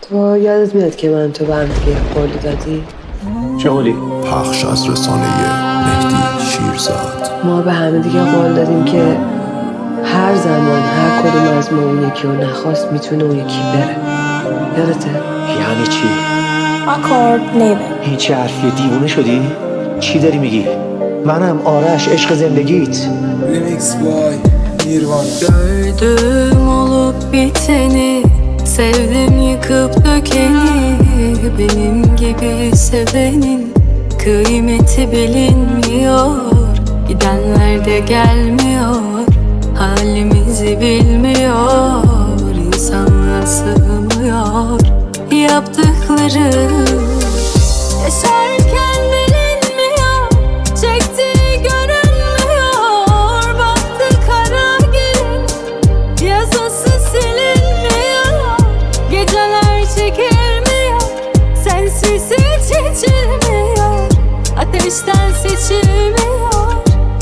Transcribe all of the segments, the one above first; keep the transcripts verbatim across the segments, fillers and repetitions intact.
تو یادت میاد که من تو به هم دیگه قول دادی؟ چه قولی؟ پخش از رسانه مهدی شیرزاد. ما به همه دیگه قول دادیم که هر زمان هر کدوم از ما اون یکی رو نخواست میتونه اون یکی بره. یادته؟ یعنی چی؟ آکورد نیمه هیچ حرفی دیوونه شدی؟ چی داری میگی؟ منم آرش عشق زندگیت. Remix boy Nirvana. Gördüm olup biteni, sevdim yıkıp dökeni. Benim gibi sevenin kıymeti bilinmiyor. Gidenler de gelmiyor, halimizi bilmiyor. İnsanlar sığmıyor yaptıkları. Yaşarken bilinmiyor, çektiği görünmüyor. Baktı kara gün, yazısı silinmiyor. Geceler çekilmiyor, sensiz hiç içilmiyor. Ateşten seçilmiyor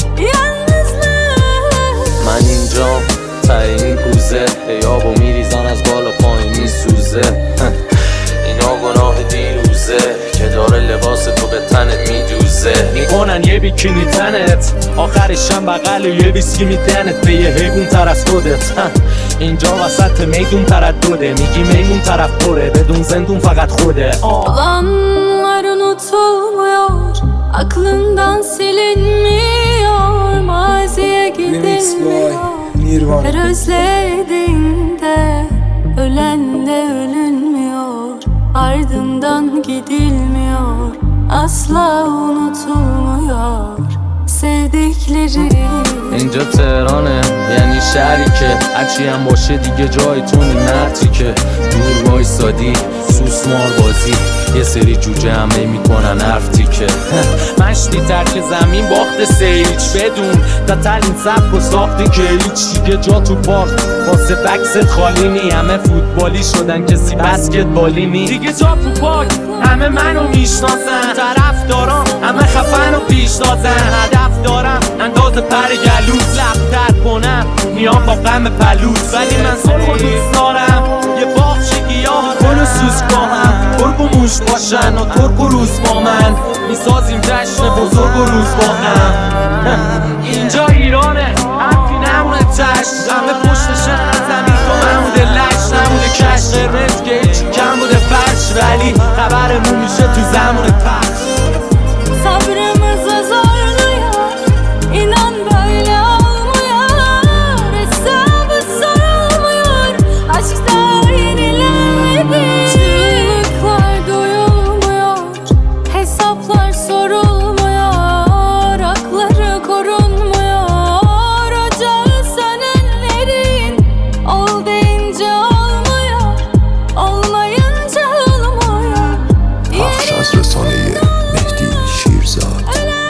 yalnızlık. من اینجام ته این کوزه یابو میریزن از بالا پایین میسوزه. اینا گناه دیروزه که داره لباس تو به تنت میدوزه. میکنن یه بیکینی تنت، آخرشم بغل یه ویسکی میتنت به یه حیبون تر از خودت. اینجا وسط میدون تردده، میگی میمون طرف پره، بدون زندون فقط خوده. Olanlar unutulmuyor, aklından silinmiyor. Maziye Remix boy gidilmiyor, her Nirvana. özlediğinde ölen de ölünmüyor. Ardından gidilmiyor, asla unutulmuyor sevdikleri. اینجا تهرانه یعنی شهری که هرچی هم باشه دیگه جای تو نمتی که دور وایسادی سوسمار بازی یه سری جوجه همه میکنن حرفتی که مشتی ترک زمین باخت سیج بدون تا تلین سبک و ساختی که هیچ دیگه جا تو پارک واسه بکست خالی نی. همه فوتبالی شدن کسی بسکتبالی نی دیگه جا تو پارک. همه منو میشناسن طرف دارم، همه خفن و پیش دازن. هدف دارم انداز پر گلوز لب تر کنم میام با غم پلوز. ولی من سرخ و دوست دارم یه باغچه گیاه گل و سوس با هم. ترک و موش باشن و ترک و روز با من میسازیم جشن بزرگ و روز با هم. اینجا ایرانه حرفی نمونه تشت، همه پشتشن زمین تو نموده لش نموده کش. قرمز که هیچی کم بوده فرش ولی خبرمون میشه تو زمان پخش. Sabrımızı zorluyor, inan böyle olmuyor. Hesabı sorulmuyor, aşkta yenilenmedi. Çığlıklar duyulmuyor, hesaplar sorulmuyor. Hakları korunmuyor, ocağı sönenlerin. Ol deyince olmuyor, olmayınca olmuyor. پخش از رسانه مهدی شیرزاد.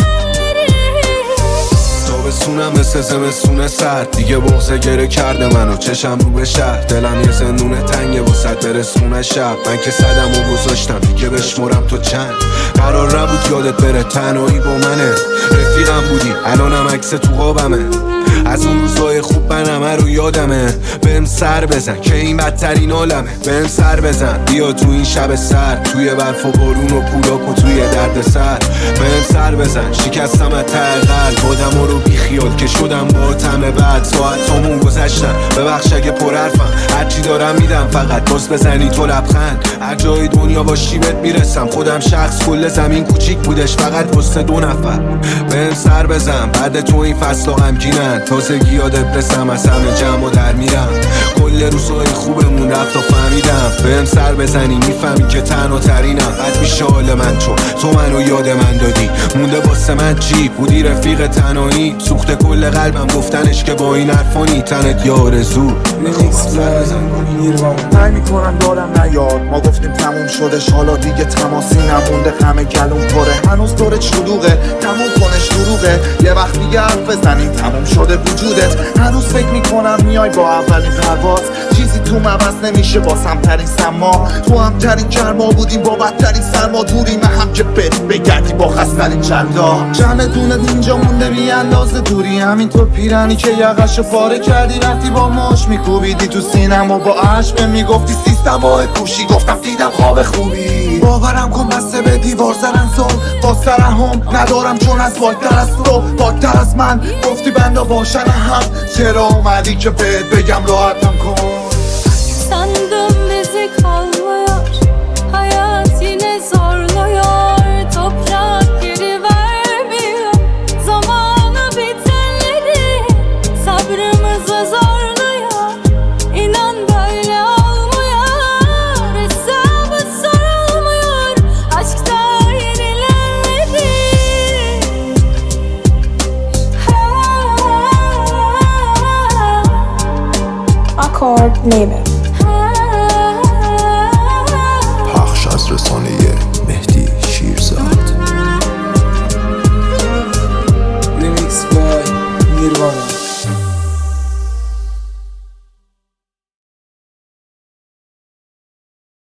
تابستونم مثل زمستون سرد دیگه بغضه گره کرده منو چشم رو به شهر. دلم یه زندونه تنگه وسط برسونه شب. من که صدم و گذاشتم دیگه بشمرم تو چند. قرار نبود یادت بره تنهایی با منه، رفیقم بودی الانم عکس تو قابمه. از اون روزای خوب من همه رو یادمه. بهم سر بزن که این بدترین عالمه. بهم سر بزن بیا تو این شب سرد، توی برف و بارون و پولاک و توی درد سر. بهم سر بزن شکستم از ته قلب آدم رو بی خیال که شدم با طعم بد. ساعتامون گذشتن ببخش اگه پر حرفم، هرچی دارم میدم فقط باز بزنی تو لبخند. هر جای دنیا باشی بهت میرسم، خودم شخص کل زمین کوچیک بودش فقط واسه دو نفر. بهم سر بزن بعد تو این فصل غمگینن، تازگی یادت برسم از همه جمع و در میرم. کل روزای خوبمون رفت و فهمیدم بهم سر بزنی میفهمی که تنها ترینم. بد میشه حال من چون تو منو یاد من دادی، مونده واسه من چی بودی رفیق تنهایی. سوخته کل قلبم گفتنش که با این حرفانی تنت یا آرزو میخوام سر بزن. سعی میکنم دارم نیاد، ما گفتیم تموم شدش حالا دیگه تماسی نمونده. همه گلوم پره هنوز دورت شلوغه، تموم کنش دروغه. یه وقت دیگه حرف بزنیم تموم شده وجودت. هنوز فکر میکنم میای با اولین پرواز، چیزی تو عوض نمیشه واسم ترین سما. تو هم ترین گرما بودیم با بدترین سرما، دوریم هم که بری بگردی با خسترین چندا. جمع دونت اینجا مونده بی اندازه دوری، همینطور پیرنی که یقشو پاره کردی وقتی با ماش میکوبیدی تو سینم و با همش به میگفتی سیستم و کوشی گفتم دیدم خواب خوبی باورم کن بسته به دیوار زدن سال باز ترحم ندارم چون از پاکتر از تو پاکتر از من گفتی بنده باشن هم چرا اومدی که بهت بگم راحتم کن Sandım bizi kalmıyor, hayat yine zorluyor. Toprak geri vermiyor, zamanı bitenleri sabrımızı zorluyor. İnan böyle olmuyor, hesabı sorulmuyor. Aşkta yenilenmedi. Accord Neighbor.